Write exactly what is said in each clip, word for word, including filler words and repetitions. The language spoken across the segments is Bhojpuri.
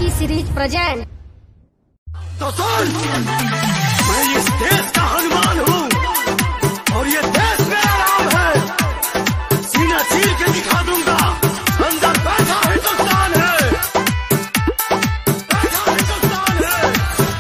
T series present. तो सुन, मैं इस देश का हनुमान हूँ और ये देश मेरा नाम है। सीना चीर के दिखा दूंगा, अंदर बैठा हिंदुस्तान है, बैठा हिंदुस्तान है।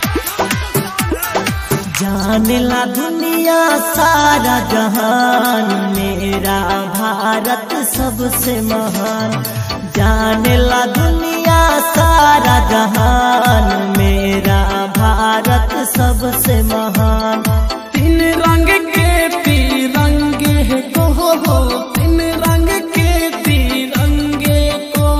जाने ला दुनिया सारा जहान, मेरा भारत सबसे महान। जाने ला दुनिया सारा जहान, मेरा भारत सबसे महान। तीन रंग के तिरंगे को हो, तीन रंग के तिरंगे को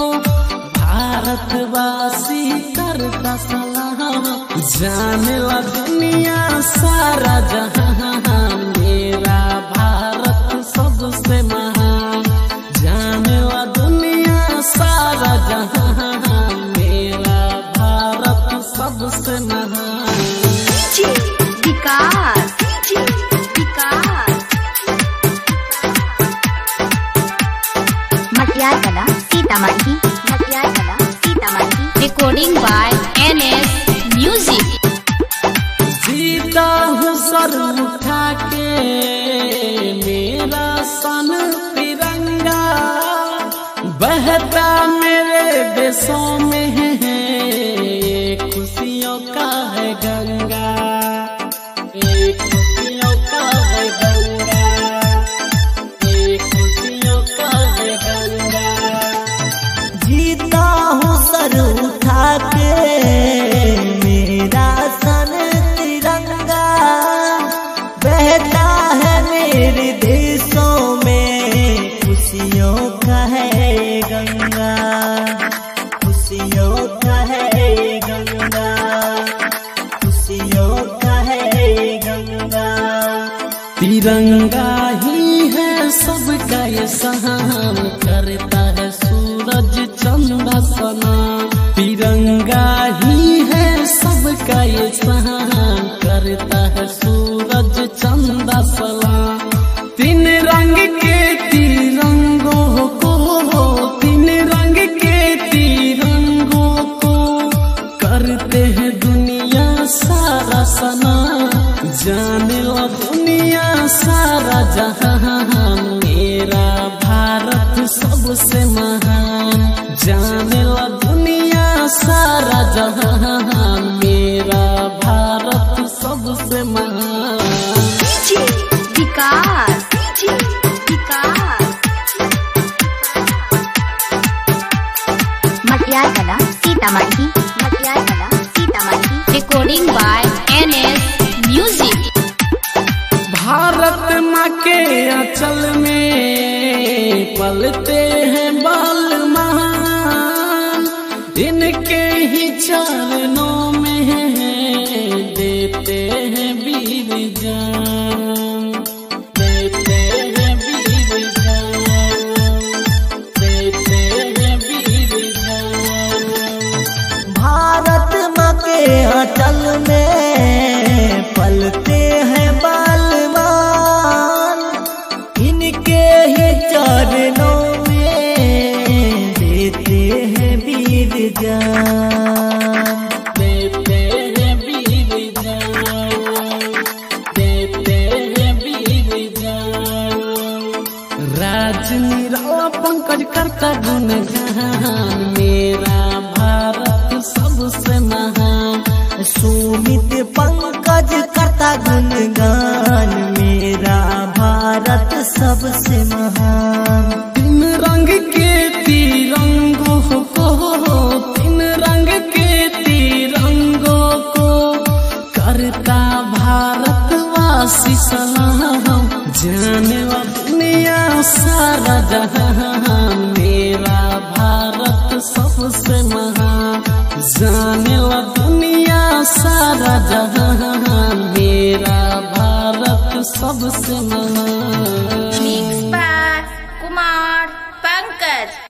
भारतवासी करता सलाम। जाने ला दुनिया सारा जहान, मेरा भारत सबसे महान। जाने ला दुनिया सारा जहान, मेरा भारत सबसे महान। विकास विकास मटियार Kala Sitamarhi, Matiyar Kala Sitamarhi. Recording by N S music. जीता हूँ सर उठा के मेरा सन तिरंगा, बहता मेरे देशों में है, खुशियों का है गंगा, एक खुशियों का है गंगा, एक खुशियों का है गंगा। जीता हूँ सर उठा के मेरा सन तिरंगा, बहता है मेरे देशों में, खुशियों का है गंगा, खुशियों का है गंगा, खुशियों का है गंगा। तिरंगा ही है सबका ये सहान, करता है सूरज चंदा सना। तिरंगा ही है सबका ये सहान, करता है सूरज चंदा सना। तीन रंग के तिरंगों को, तीन रंग के तिरंगों को करते हैं दुनिया सारा सना। जाने ला दुनिया सारा जहान, मेरा भारत सबसे महान। जाने ला दुनिया सारा जहान, मेरा भारत सबसे महान। विकास विकास मटियार Kala Sitamarhi, Matiyar Kala Sitamarhi. Recording by N S music. Bharat माँ के आंचल में पलते हैं बाल महान, इनके ही चरणों में देते हैं वीर जान, देते हैं वीर जान, देते हैं वीर जान। भारत माँ के आंचल में पलते हैं बालमान, इनके ही चरणों में देते हैं वीर जान, देते हैं वीर जान, देते हैं वीर जान। राजनीरा पंकज करता गुणगान, मेरा भारत सबसे महान। सुमित पंकज करता गुणगान, मेरा भारत सबसे महान। तीन रंग के तिरंगों को, तीन रंग के तिरंगों को करता भारतवासी सलाम। जाने ला दुनिया सारा जहान, मेरा भारत सबसे महान। जाने ला दुनिया सारा जहान, मेरा भारत सबसे महान। Mix by Kumar Pankaj.